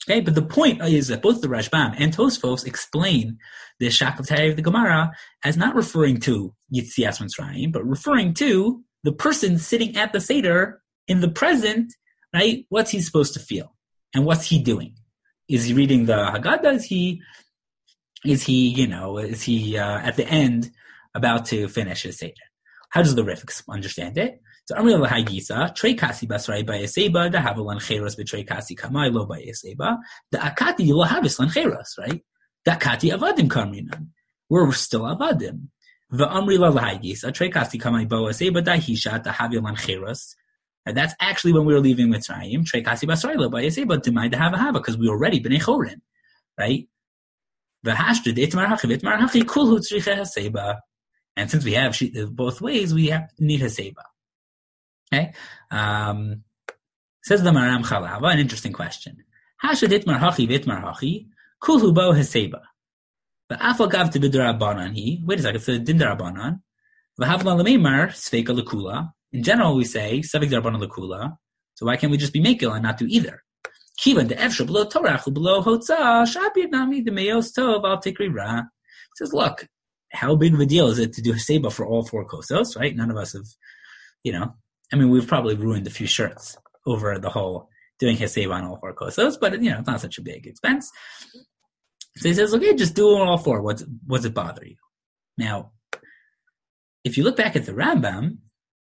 Okay, but the point is that both the Rashbam and Tosfos explain the Shak of Tarei of the Gemara as not referring to Yitzias Mitzrayim, but referring to the person sitting at the Seder in the present, right? What's he supposed to feel? And what's he doing? Is he reading the Haggadah? Is he, is he, you know, is he uh, at the end about to finish his Seder? How does the Rif understand it? So Amri Lahai Gisa, Trei Kasi Basrai Bayaseba, the Havalan Cheros Betrei Kasi Kamai Lo Bayaseba, the Akati Lahavis Lan Cheros, right? The Akati Avadim Kamrinan. We're still Avadim. The Amri Lahai Gisa, Trei Kasi Kamai Bayaseba, the Hishat, the Havilan Cheros. And that's actually when we were leaving Mitzrayim, Trei Kasi Basrai Lo Bayaseba, Demai the Hava Hava, because we were already Bnei Chorin, right? The Hashtad Itmar Hachi, Itmar Hachi, Kulhu Tzricha Haseba. And since we have both ways, we have need Haseba. Okay, um, says the Maram Chalava, an interesting question. Hashad itmar hachi v'itmar hachi, kulhu bo haseba. The afal gav to b'darabanan he. Wait a second, it's a din darabanan. V'havla l'meimar sveika l'kula. In general, we say sevik darabanan l'kula. So why can't we just be mekel and not do either? Kivan de efshel below torach below hotza shabir nami de meyos tov al tikri ra. Says, look, how big of a deal is it to do haseba for all four kosos? Right? None of us have, you know. I mean, we've probably ruined a few shirts over the whole doing Haseba on all four kosos, but, you know, it's not such a big expense. So he says, okay, just do all four. What's, what's it bother you? Now, if you look back at the Rambam,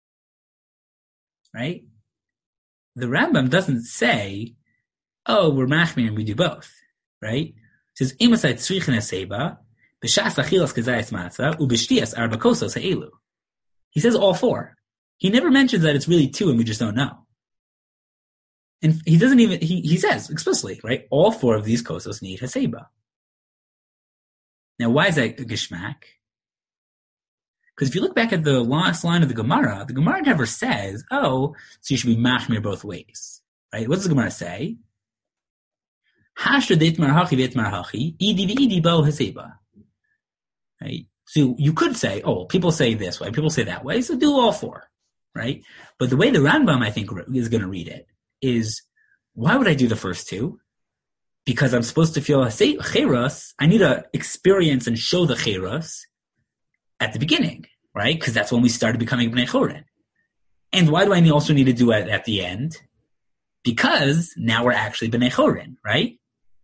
right, the Rambam doesn't say, oh, we're machmir and we do both, right? It says, imasai tzrichin Haseba, b'shas achilas kazayas matzah, u'b'shtias arba kosos ha'elu. He says all four. He never mentions that it's really two and we just don't know. And he doesn't even, he, he says explicitly, right? All four of these kosos need Haseba. Now, why is that a geshmak? Because if you look back at the last line of the Gemara, the Gemara never says, oh, so you should be machmir both ways, right? What does the Gemara say? Hashra deitmar hachi veitmar hachi, idi v'idi bo Haseba. Right? So you could say, oh, people say this way, people say that way, so do all four. Right? But the way the Rambam, I think, is going to read it is, why would I do the first two? Because I'm supposed to feel cheros. I need to experience and show the cheros at the beginning, right? Because that's when we started becoming Bnei Chorin. And why do I also need to do it at the end? Because now we're actually Bnei Chorin, right?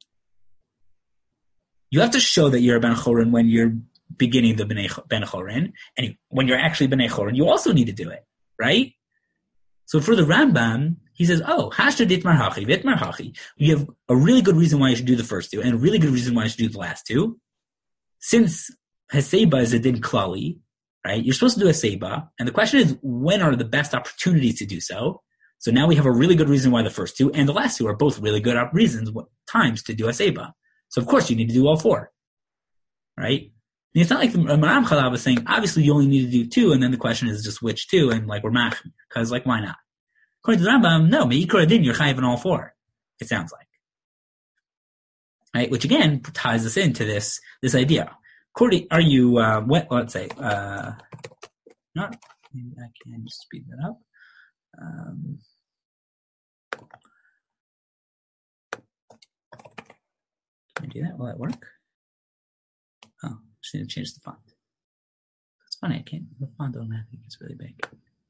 You have to show that you're a Ben Chorin when you're beginning the Ben Chorin, and when you're actually Bnei Chorin, you also need to do it. Right? So for the Rambam, he says, oh, hashta ditmar hachi, vitmar hachi. You have a really good reason why you should do the first two, and a really good reason why you should do the last two. Since Haseba is a din klali, right? You're supposed to do Haseba, and the question is, when are the best opportunities to do so? So now we have a really good reason why the first two and the last two are both really good reasons, times to do Haseba. So of course you need to do all four. Right? And it's not like the Maram Chalab is saying, obviously you only need to do two, and then the question is just which two, and like we're mach, because like why not? According to the Rambam, no, me'ikar adin, you're chayiv in all four. It sounds like, right? Which again ties us into this this idea. According, are you uh, what? Let's say, uh, not. I can just speed that up. Um, can I do that? Will that work? Oh. Just need to change the font. It's funny, I can't, the font automatically gets really big.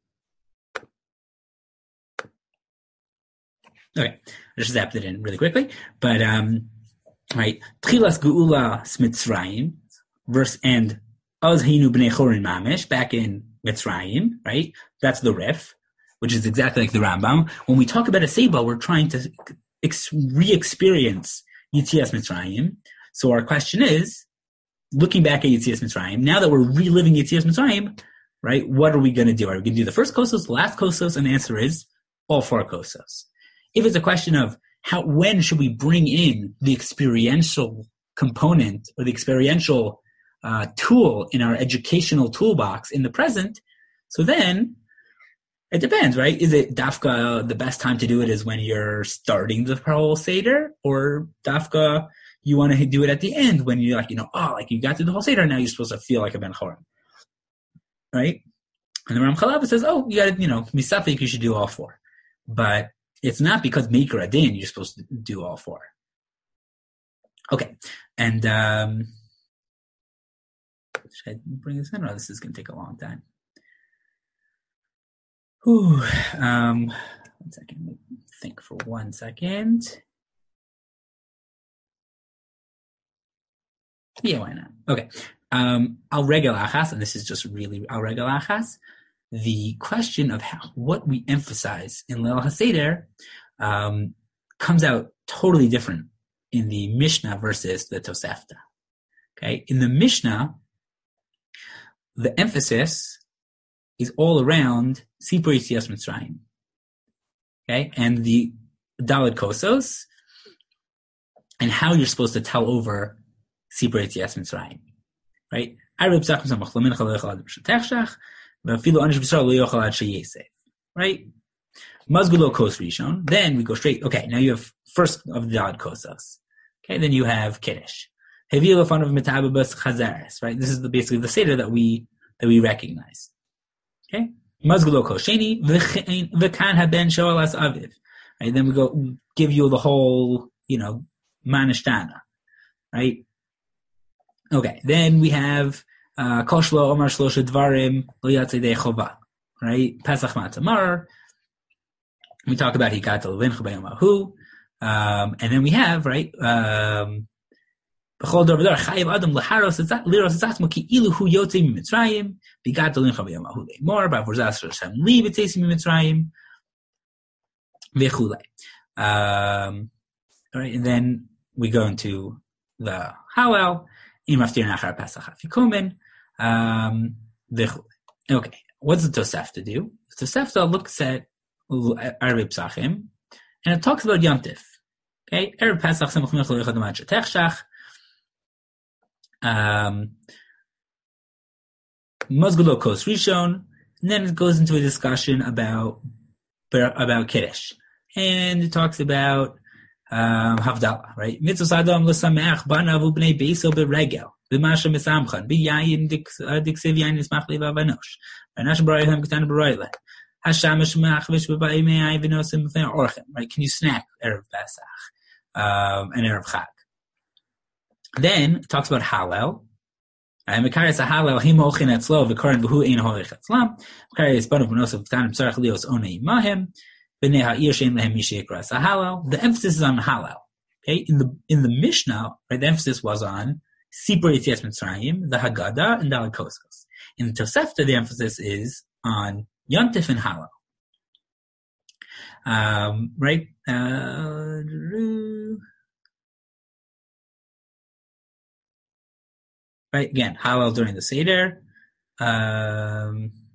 Okay, I just zapped it in really quickly. But, um, right, Tchilas Geula Smitzrayim, verse and Az Hinu Bnei Chorin Mamish, back in Mitzrayim, right? That's the Rif, which is exactly like the Rambam. When we talk about a Seba, we're trying to ex- re-experience Yitzias Mitzrayim. So our question is, looking back at Yitzias Mitzrayim, now that we're reliving Yitzias Mitzrayim, right, what are we going to do? Are we going to do the first kosos, the last kosos? And the answer is all four kosos. If it's a question of how, when should we bring in the experiential component or the experiential uh, tool in our educational toolbox in the present, so then it depends, right? Is it dafka, the best time to do it is when you're starting the whole Seder, or dafka, you want to do it at the end when you're like, you know, oh, like you got through the whole Seder, now you're supposed to feel like a Ben Chorin, right? And the Ram Chalava says, oh, you got to, you know, misafik, you should do all four. But it's not because Meikar Adin you're supposed to do all four. Okay, and um, should I bring this in? Or this is going to take a long time. Whew. Um, one second. Let me think for one second. Yeah, why not? Okay. Um, al regel achas, and this is just really al regel achas. The question of how, what we emphasize in Leil HaSeder um, comes out totally different in the Mishnah versus the Tosefta. Okay, in the Mishnah, the emphasis is all around Sipur Yetzias Mitzrayim. Okay, and the Daled Kosos, and how you're supposed to tell over Sipur Yetzias Mitzrayim. Right? Right? Mazgulo Kos Rishon. Then we go straight. Okay, now you have first of the Daled Kosos. Okay, then you have Kiddush. Hevi lefan of Metababas Chazaris. Right? This is the, basically the Seder that we that we recognize. Okay? Mazgulo Kos Sheni v'kan haben shoal as aviv. Right? Then we go give you the whole, you know, manishtana. Right? Okay, then we have Koshlo Omar Shlosha Dvarim Lo Yatzei Chova, right? Pesach Matamar. We talk about Hikat Levin Chabayamahu, um, and then we have right. Um, B'chol Dor V'Dor Chayiv Adam Laharos Liros Etzatmo Ki Ilu Hu Yotzei Mitzrayim Bigat Levin Chabayamahu Leimor Ba'Vorzas Hashem Li B'Teisim Mitzrayim V'Chulei. Um, all right, and then we go into the Hallel. Um, okay, what's the Tosefta do? The Tosefta looks at Erev Pesachim, and it talks about Yom Tif. Okay, Erev Pesach Samach Mechel Yechad Amad Shetechshach. Um, Mazgulo Kos Rishon, and then it goes into a discussion about about Kiddush, and it talks about Um, Havdalah, right? Mitzvos Adam l'sameach banav u'bnei beiso beregel b'masha misamchan b'yayin diksiv yayin nismach leva vanosh v'nash b'rayhem k'tan b'royle hashamash machvish b'bayimei ay v'nosim b'fnei orchem. Right? Can you snack Erev Pesach um, and Erev Chag? Then it talks about Hallel. And Mekaris Hallel him ochin etzlo v'korin v'hu ein horich etzlam. Mekaris banav v'nosim k'tan b'tzarech lios onei mahem. The emphasis is on Hallel. Okay, in the in the Mishnah, right, the emphasis was on Sipur Yetzias Mitzrayim, the Haggadah, and Daled Kosos. In the Tosefta, the emphasis is on Yom Tif and Hallel. Um, right? Uh, right again, Hallel during the Seder. Um,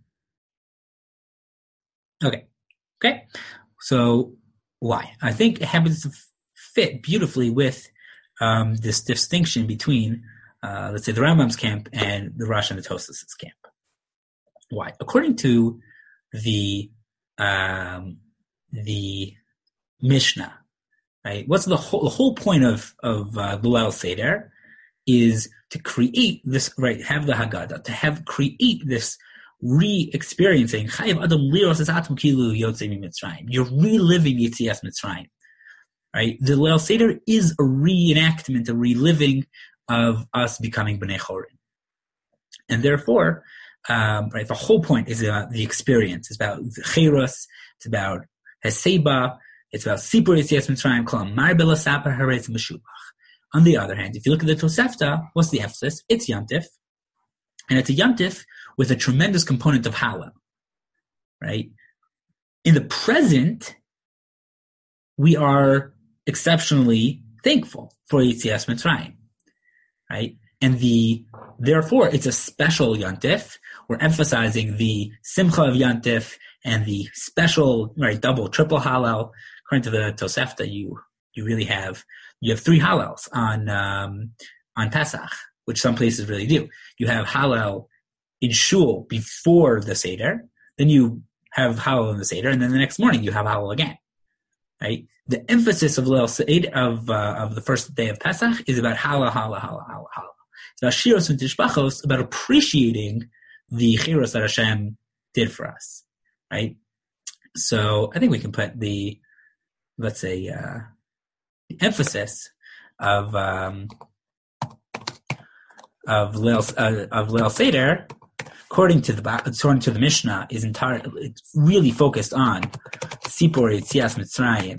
okay. Okay, so why? I think it happens to fit beautifully with um, this distinction between, uh, let's say, the Rambam's camp and the Rosh and the Tosafos' camp. Why? According to the um, the Mishnah, right? What's the whole the whole point of of uh, Leil Seder is to create this, right? Have the Haggadah, to have create this. Re-experiencing Chayiv Adam Liros Etzatmo Kilu Yotzei Mitzrayim. You're reliving Yetzias Mitzrayim, right? The Leil Seder is a reenactment, a reliving of us becoming Bnei Chorin, and therefore, um, right, the whole point is about the experience. It's about the Cheiros. It's about Heseba. It's about Sipur Yetzias Mitzrayim. Kol Mar B'Lasapar Haretz Meshubach. On the other hand, if you look at the Tosefta, what's the emphasis? It's Yom Tif, and it's a Yom Tif with a tremendous component of Hallel, right? In the present, we are exceptionally thankful for Yetzias Mitzrayim, right? And the therefore, it's a special Yom Tif. We're emphasizing the Simcha of Yom Tif and the special, right, double, triple Hallel. According to the Tosefta, you you really have you have three Hallels on um, on Pesach, which some places really do. You have Hallel in Shul before the Seder, then you have Hallel in the Seder, and then the next morning you have Hallel again, right? The emphasis of Leil Seder, of uh, of the first day of Pesach is about Hallel, Hallel, Hallel, Hallel, Hallel. It's about Shiros and Tishbachos, about appreciating the Chiros that Hashem did for us, right? So I think we can put the, let's say, uh, the emphasis of um, of Leil uh, of Leil Seder, according to the according to the Mishnah, is entirely it's really focused on Sipor Yetzias Mitzrayim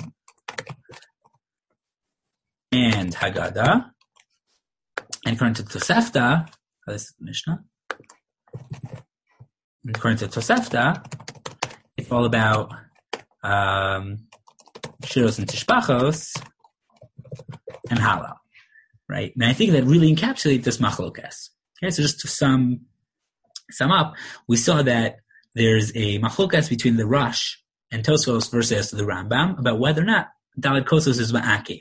and Haggadah, and according to Tosefta, this is the Mishnah. And according to Tosefta, it's all about um, Shiros and Tishbachos and Halal, right? And I think that really encapsulates this machlokas. Okay, so just to sum sum up, we saw that there's a machlokas between the Rosh and Tosfos versus the Rambam about whether or not Daled Kosos is ma'akif.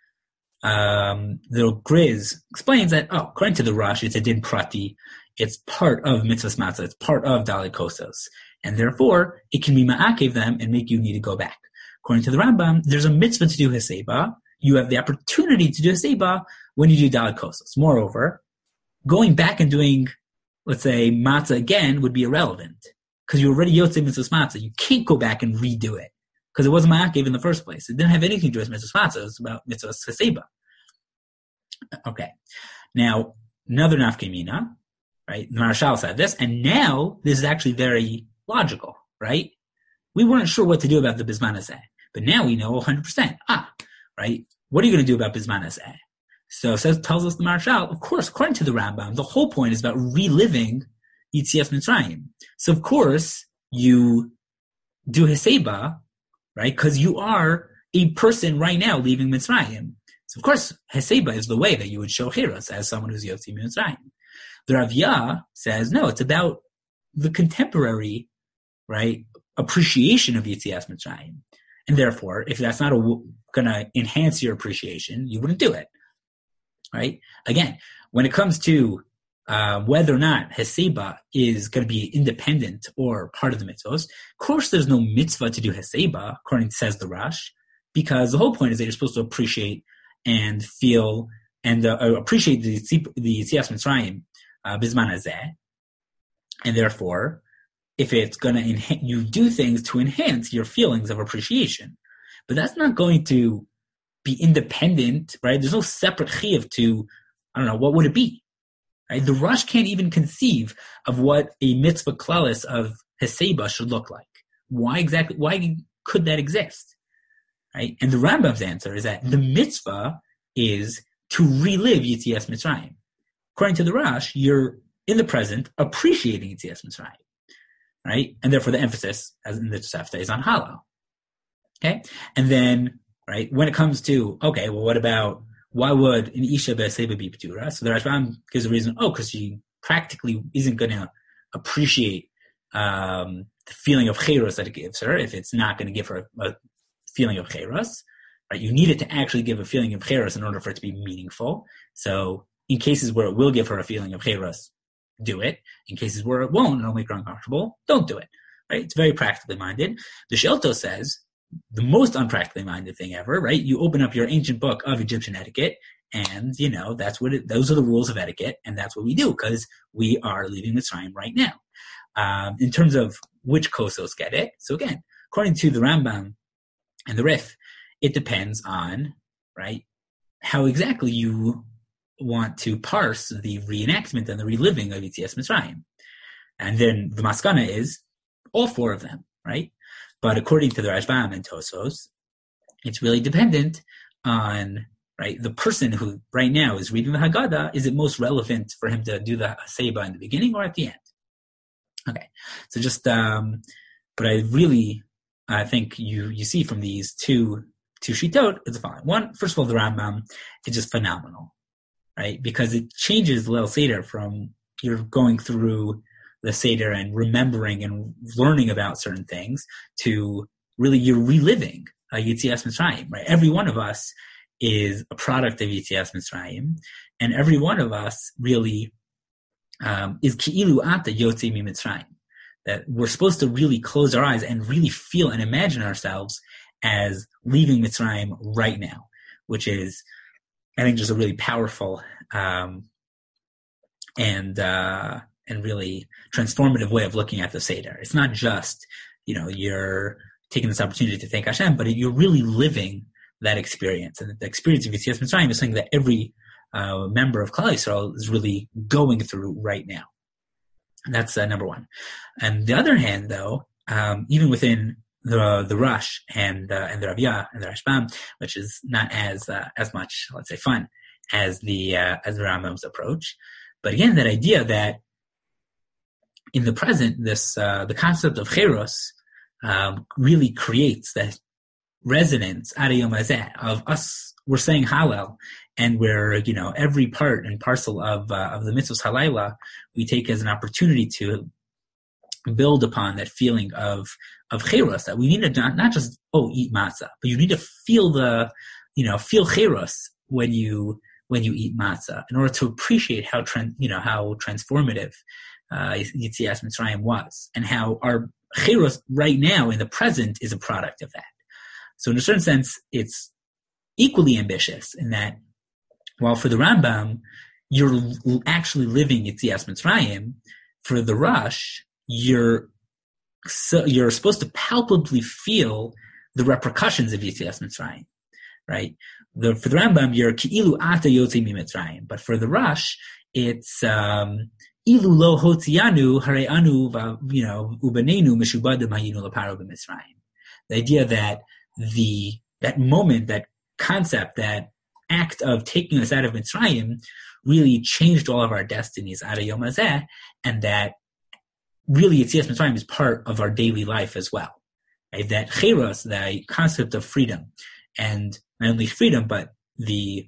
Um, the Grizz explains that, oh, according to the Rosh, it's a din prati. It's part of mitzvahs matzah. It's part of Daled Kosos. And therefore, it can be ma'akev them and make you need to go back. According to the Rambam, there's a mitzvah to do Heseba. You have the opportunity to do Heseba when you do Daled Kosos. Moreover, going back and doing, let's say, matzah again would be irrelevant. Because you already yotzei mitzvahs matzah. You can't go back and redo it. Because it wasn't ma'akev in the first place. It didn't have anything to do with mitzvahs matzah. It was about mitzvahs Heseba. Okay. Now, another nafkemina, right? The Marshal said this, and now this is actually very logical, right? We weren't sure what to do about the Bizman Hazeh, but now we know one hundred percent. Ah, right? What are you going to do about Bizman Hazeh? So says tells us the Marshal, of course, according to the Rambam, the whole point is about reliving Yetzias Mitzrayim. So of course, you do Heseba, right? Because you are a person right now leaving Mitzrayim. So of course, Heseba is the way that you would show Chiros as someone who's Yotzi Mitzrayim. The Rav Yah says, no, it's about the contemporary, right, appreciation of Yetzias Mitzrayim. And therefore, if that's not going to enhance your appreciation, you wouldn't do it, right? Again, when it comes to uh, whether or not Heseba is going to be independent or part of the mitzvahs, of course there's no mitzvah to do Heseba, according to says the Rosh, because the whole point is that you're supposed to appreciate and feel and uh, appreciate the the Yetzias Mitzrayim uh, Bizman Hazeh, and therefore, if it's going to enhance, you do things to enhance your feelings of appreciation, but that's not going to be independent, right? There's no separate chiyuv to, I don't know, what would it be, right? The Rosh can't even conceive of what a mitzvah klalis of Heseba should look like. Why exactly? Why could that exist? Right? And the Rambam's answer is that the mitzvah is to relive Yetzias Mitzrayim. According to the Rosh, you're in the present appreciating Yetzias Mitzrayim, right? And therefore the emphasis, as in the Tosefta, is on halal. Okay? And then, right, when it comes to, okay, well, what about, why would an Isha Be'aseba be P'tura? So the Rashbam gives a reason, oh, because she practically isn't going to appreciate um, the feeling of Cheiros that it gives her if it's not going to give her a, a feeling of Cheiros, right? You need it to actually give a feeling of Cheiros in order for it to be meaningful. So in cases where it will give her a feeling of Cheiros, do it. In cases where it won't and it'll make her uncomfortable, don't do it, right? It's very practically minded. The Shelto says the most unpractically minded thing ever, right? You open up your ancient book of Egyptian etiquette and, you know, that's what it, those are the rules of etiquette and that's what we do because we are leaving Mitzrayim right now. Um, in terms of which Kosos get it, so again, according to the Rambam and the Rif, it depends on, right, how exactly you want to parse the reenactment and the reliving of Yetzias Mitzrayim. And then the Maskana is all four of them, right? But according to the Rashbam and Tosfos, it's really dependent on, right, the person who right now is reading the Haggadah, is it most relevant for him to do the Heseba in the beginning or at the end? Okay, so just, um, but I really, I think you, you see from these two, two Shitot is the following. One, first of all, the Rambam is just phenomenal, right? Because it changes Leil Seder from you're going through the Seder and remembering and learning about certain things to really you're reliving uh, Yetzias Mitzrayim, right? Every one of us is a product of Yetzias Mitzrayim, and every one of us really um, is Ki'ilu Ata Yotzei Mi Mitzrayim. That we're supposed to really close our eyes and really feel and imagine ourselves as leaving Mitzrayim right now, which is, I think, just a really powerful um, and uh, and really transformative way of looking at the Seder. It's not just, you know, you're taking this opportunity to thank Hashem, but you're really living that experience. And the experience of Yetzias Mitzrayim is something that every uh, member of Klal Yisrael is really going through right now. And that's uh, number one. And the other hand, though, um, even within the the Rush and uh, and the Raviyah and the Rashbam, which is not as uh, as much, let's say, fun as the uh, as the Rambam's approach, but again, that idea that in the present, this uh, the concept of Cheros um, really creates that resonance ad Yom Hazeh of us. We're saying Hallel, and we're, you know, every part and parcel of uh, of the mitzvos Halayla we take as an opportunity to build upon that feeling of of Cheros, that we need to not, not just oh eat matzah, but you need to feel the, you know, feel Cheros when you when you eat matzah in order to appreciate how tran- you know how transformative uh, Yetzias Mitzrayim was, and how our Cheros right now in the present is a product of that. So in a certain sense, it's equally ambitious in that while for the Rambam, you're actually living Yetzias Mitzrayim, for the Rush, you're so, you're supposed to palpably feel the repercussions of Yetzias Mitzrayim, right? The, for the Rambam, you're ki'ilu ata yotzei miMitzrayim, but for the Rush, it's um, ilu lo hotzianu hare anu, you know, ubenenu mishubadim hayinu laparo b'Mitzrayim. The idea that the that moment, that concept, that act of taking us out of Mitzrayim really changed all of our destinies ad Yom Hazeh, and that really Yetzias Mitzrayim is part of our daily life as well. Right? That Cheros, the concept of freedom, and not only freedom, but the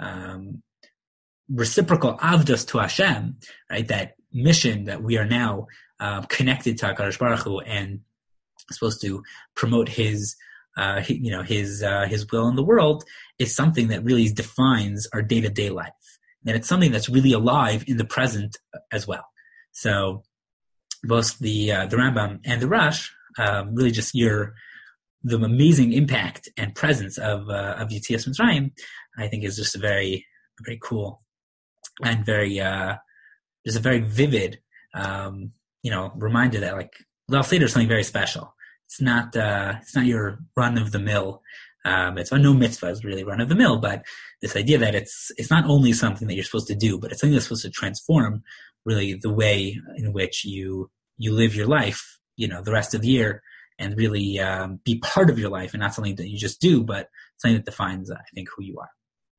um, reciprocal avdos to Hashem, right? That mission that we are now uh, connected to HaKadosh Baruch Hu and supposed to promote His Uh, you know, his uh, his will in the world, is something that really defines our day-to-day life. And it's something that's really alive in the present as well. So both the uh, the Rambam and the Rush um, really just your the amazing impact and presence of uh, of Yetzias Mitzrayim, I think, is just a very very cool and very uh, just a very vivid um, you know reminder that, like, Leil Seder is something very special. It's not uh, it's not your run of the mill. Um, it's no mitzvah is really run of the mill, but this idea that it's it's not only something that you're supposed to do, but it's something that's supposed to transform really the way in which you you live your life, you know, the rest of the year, and really um, be part of your life, and not something that you just do, but something that defines, uh, I think, who you are.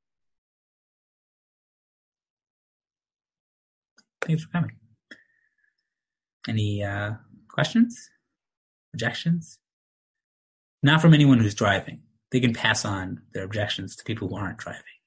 Thanks for coming. Any uh, questions? Objections? Not from anyone who's driving. They can pass on their objections to people who aren't driving.